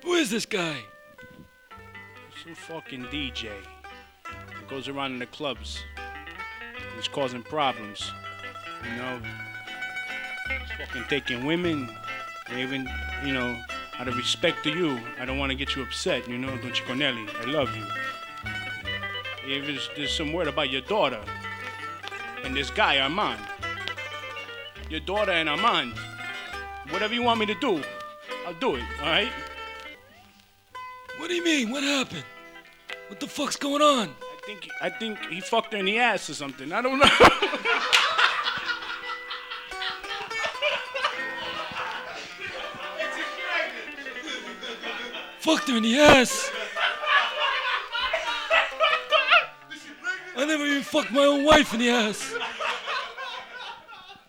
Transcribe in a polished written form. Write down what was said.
Who is this guy? Some fucking DJ. He goes around in the clubs. He's causing problems. You know? He's fucking taking women. And even, you know, out of respect to you, I don't want to get you upset, you know, Don Chiconelli. I love you. If there's some word about your daughter and this guy, Armand. Your daughter and Armand. Whatever you want me to do, I'll do it, alright? What do you mean? What happened? What the fuck's going on? I think he fucked her in the ass or something. I don't know. Fucked her in the ass. I never even fucked my own wife in the ass.